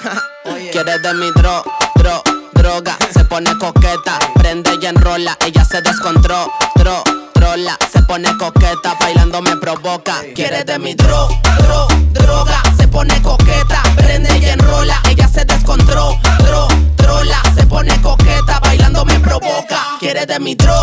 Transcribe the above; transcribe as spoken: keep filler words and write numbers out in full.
Quiere de mi dro, dro, droga. Se pone coqueta, prende y enrola. Ella se descontrola, dro, trola. Se pone coqueta, bailando me provoca. Quiere de mi dro, dro, droga. Se pone coqueta, prende y enrola. Ella se descontrola, dro, trola. Se pone coqueta, bailando me provoca. Quiere de mi dro